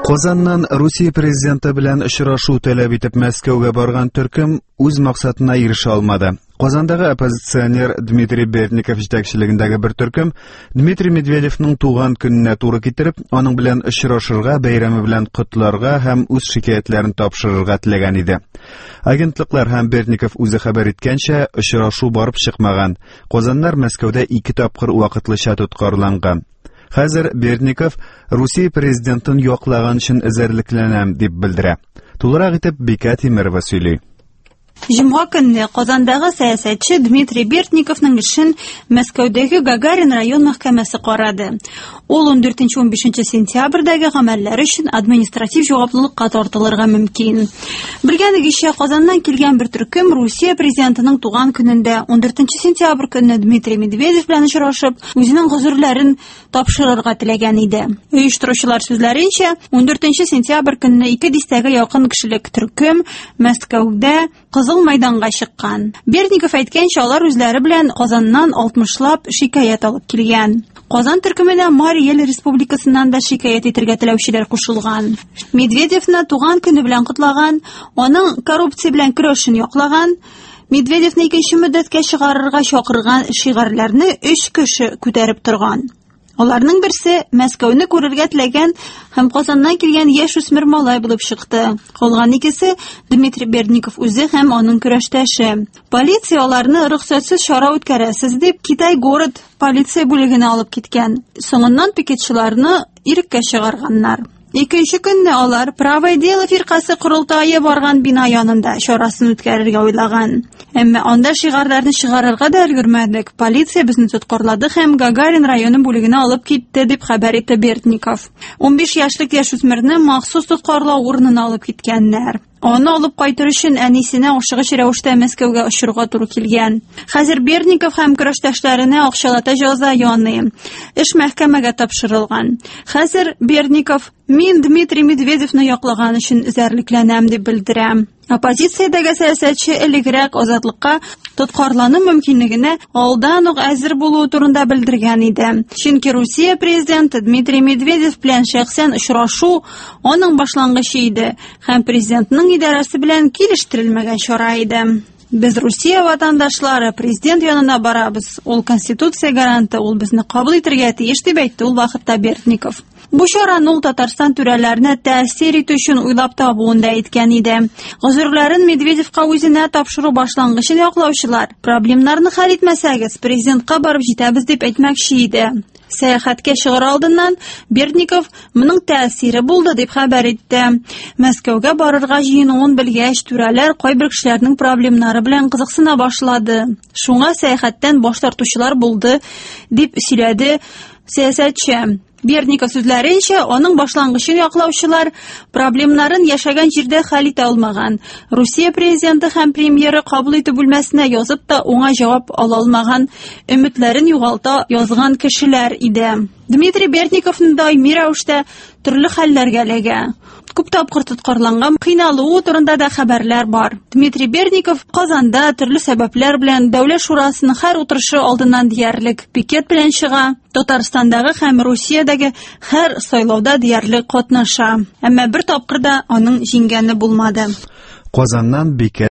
Казаннан Русия президенты белән очрашу таләп итеп Мәскәүгә барган төркем үз максатына ирешә алмады. Казандагы оппозиционер Дмитрий Бертников җитәкчелегендәге бер төркем Дмитрий Медведевның туган көненә туры китереп, аның белән очрашырга, бәйрәме белән котларга һәм үз шикаятьләрен тапшырырга теләгән иде. Агентлыклар һәм Бертников үзе хәбәр иткәнчә, очрашу барып чыкмаган. Казаннар Мәскәүдә 2 тапкыр вакытлыча тоткарланган. Хәзер Бертников Русия президентын яклаган өчен эзәрлекләнәм дип белдерә. Тулырак итеп Бика Тимерова сөйли. Җомга көнне Казандагы сәясәтче Дмитрий Бертниковның эшен Мәскәүдәге Гагарин район мәхкәмәсе карады. Ул 14-15 сентябрьдәге гамәлләр өчен административ җаваплылыкка тартылырга мөмкин. Белгәнегезчә, Казаннан килгән бер төркем Русия президентының туган көнендә 14 сентябрь көнне Дмитрий Медведев белән очрашып, үзенең гозерләрен тапшырырга теләгән иде. Оештыручылар сүзләренчә, 14 сентябрь көнне 2 дистәгә якын кешелек төркем Мәскәүдә Кызыл мәйданга чыккан. Бертников әйткәнчә, алар үзләре белән Казаннан 60лап шикаят алып килгән. Казан төркеменә Марий Эл Республикасыннан да шикаят итәргә теләүчеләр кушылган. Медведевны туган көне белән кутлаган, аның коррупция белән көрәшен яклаган, Медведевны 2нче мөддәткә чыгарырга чакырган шигырьләрне 3 кеше күтәреп торган. Аларның берсе Мәскәүне күрергә теләгән һәм Казаннан килгән яшь-үсмер малай булып чыкты. Калган икесе Дмитрий Бертников үзе һәм аның көрәштәше. Полиция аларны рөхсәтсез чара үткәрәсез дип Китай город полиция бүлегенә алып киткән. Соңыннан пикетчыларны иреккә чыгарганнар. 2нче көнне алар Правое дело фиркасы курултайы барган бина янында чарасын үткәрергә уйлаган. Әмма анда шигырьләрне чыгарырга да өлгермәдек. Полиция безне тоткарлады һәм Гагарин районы бүлегенә алып китте дип хәбәр итте Бертников. 15 яшьлек яшүсмерне махсус тоткарлау урынына алып киткәннәр. Аны алып кайтыр өчен әнисенә ашыгыч рәвештә Мәскәүгә очырга туры килгән. Хәзер Бертников һәм көрәштәшләренә акчалата җәза яный. Эш мәхкәмәгә тапшырылган. Хәзер Бертников мин Дмитрий Медведевны яклаган өчен эзәрлекләнәм дип белдерә. Оппозициядәге сәясәтче элегрәк азатлыкка тоткарлану мөмкинлегенә алдан ук әзер булуы турында белдергән иде. Чөнки Русия президенты Дмитрий Медведев белән шәхсән очрашу аның башлангычы иде һәм президентның идарәсе белән килештерелмәгән чара иде. Без Русия ватандашлары президент янына барабыз. Ул конституция гаранты, ул безне кабул итәргә тиеш дип әйтте ул вакытта Бертников. Бу чараны ул Татарстан түрәләренә тәэсир итү өчен уйлап табуын да әйткән иде. Гозерләрен Медведевка үзенә тапшыру башлангычын яклаучылар, проблемнарны хәл итмәсәгез, президентка барып җитәбез дип әйтмәкче иде. Сәяхәткә чыгар алдыннан Бертников моның тәэсире булды дип хәбәр итте. Мәскәүгә барырга җыенуын белгәч, түрәләр кайбер кешеләрнең проблемнары белән кызыксына башлады. Шуңа сәяхәттән баш тартучылар булды дип сөйләде сәясәтче. Бертников сүзләренчә, аның башлангычын яклаучылар проблемнарын яшәгән җирдә хәл итә алмаган. Русия президенты һәм премьеры кабул итү бүлмәсенә язып та уңай җавап ала алмаган, өметләрен югалта язган кешеләр иде. Дмитрий Бертниковны даими рәвештә төрле хәлләргә эләгә. Күп тапкыр тоткарланган, кыйналуы турында да хәбәрләр бар. Дмитрий Бертников Казанда төрле сәбәпләр белән Дәүләт шурасының һәр утырышы алдыннан диярлек пикет белән чыга. Татарстандагы һәм Русиядәге һәр сайлауда диярлек катнаша. Әмма бер тапкыр да аның җиңгәне булмады. Казаннан Бика